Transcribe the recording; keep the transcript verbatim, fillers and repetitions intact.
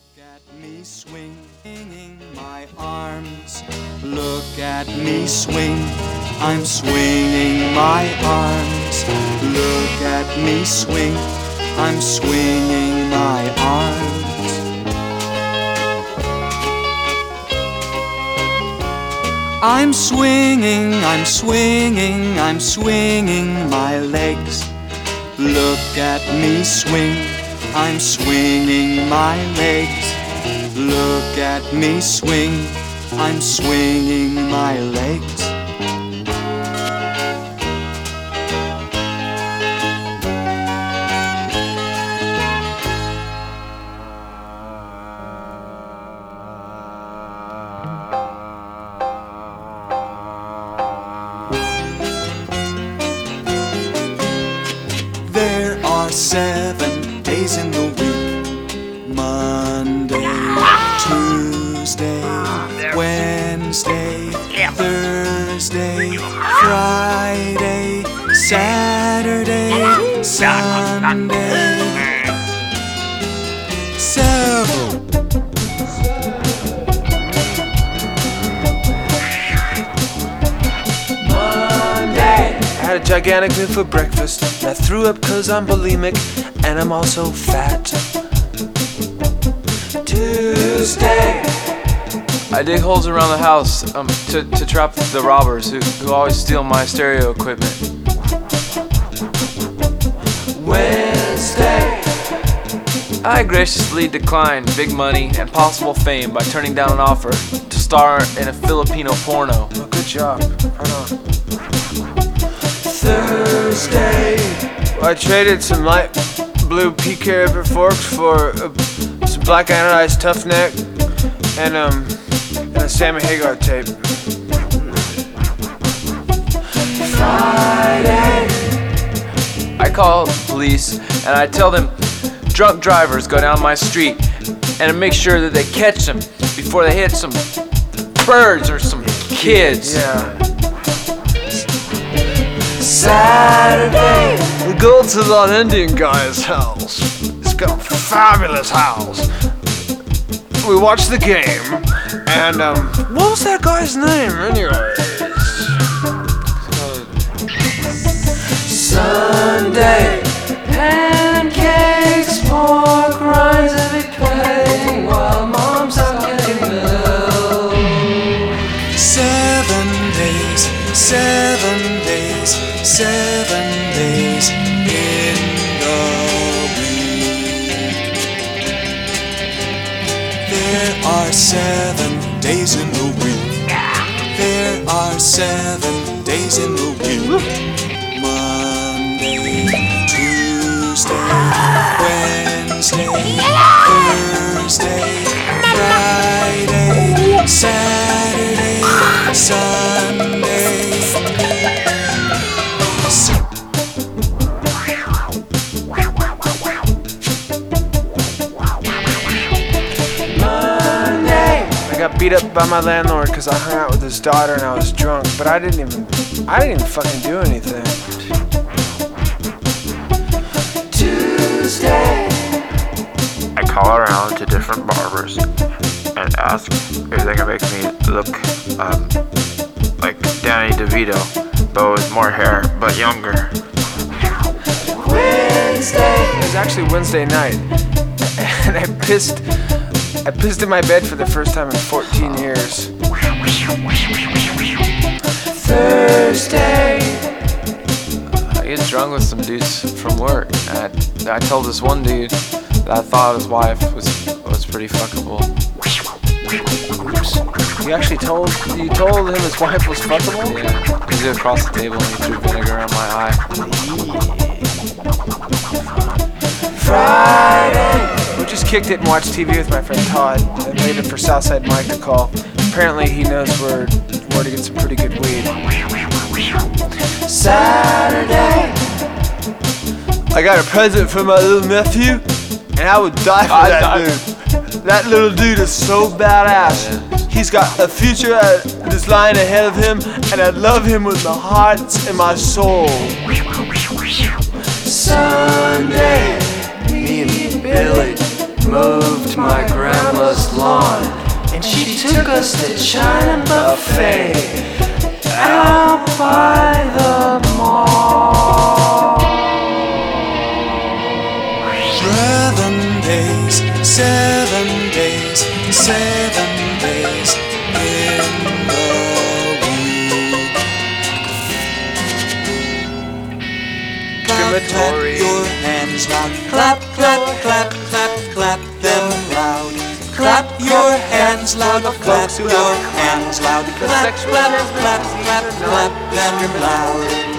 at me swinging my arms. Look at me swing. I'm swinging my arms. Look at me swing. I'm swinging my arms. I'm swinging, I'm swinging, I'm swinging my legs. Look at me swing. I'm swinging my legs. Look at me swing. I'm swinging my legs. There are seven days in the week: Monday, Tuesday, Wednesday, Thursday, Friday, Saturday, Sunday. Seven. I had a gigantic meal for breakfast, and I threw up cause I'm bulimic, and I'm also fat. Tuesday, I dig holes around the house um, to, to trap the robbers who, who always steal my stereo equipment. Wednesday, I graciously decline big money and possible fame by turning down an offer to star in a Filipino porno. oh, good job, right on. Thursday, well, I traded some light blue pea carrot forks for uh, some black anodized tough neck and um and a Sammy Hagar tape. Friday, I call police and I tell them drunk drivers go down my street and make sure that they catch them before they hit some birds or some kids. yeah. Saturday, we go to that Indian guy's house. He's got a fabulous house. We watch the game, and um, what was that guy's name, anyways? Sunday, pancakes, pork rinds, every playing while mom's out getting milk. Seven days, seven days, seven days in the week. There are seven days in the week. There are seven days in the week. Monday, Tuesday, Wednesday, Thursday, Friday, Saturday, Sunday. I got beat up by my landlord because I hung out with his daughter and I was drunk, but I didn't even, I didn't even fucking do anything. Tuesday, I call around to different barbers and ask if they can make me look um, like Danny DeVito, but with more hair, but younger. Wednesday, it was actually Wednesday night, and I pissed, I pissed in my bed for the first time in fourteen years. Thursday, I get drunk with some dudes from work. And I, I told this one dude that I thought his wife was was pretty fuckable. you actually told, you told him his wife was fuckable? Yeah, he was across the table and he threw vinegar on my eye. Friday, we just kicked it and watched T V with my friend Todd and waited for Southside Mike to call. Apparently he knows where, where to get some pretty good weed. Saturday, I got a present for my little nephew, and I would die for I that died. dude. That little dude is so badass. Yeah. He's got a future that's lying ahead of him, and I love him with my heart and my soul. Sunday, me and Billy, moved my grandma's lawn, and she took us to China Buffet out by the mall. Seven days, seven days, seven days in the week. Clap, clap your hands loud. Clap, clap, clap, clap, clap them loud. Clap your hands loud. Clap your hands loud. Clap, clap, clap, clap, clap them loud.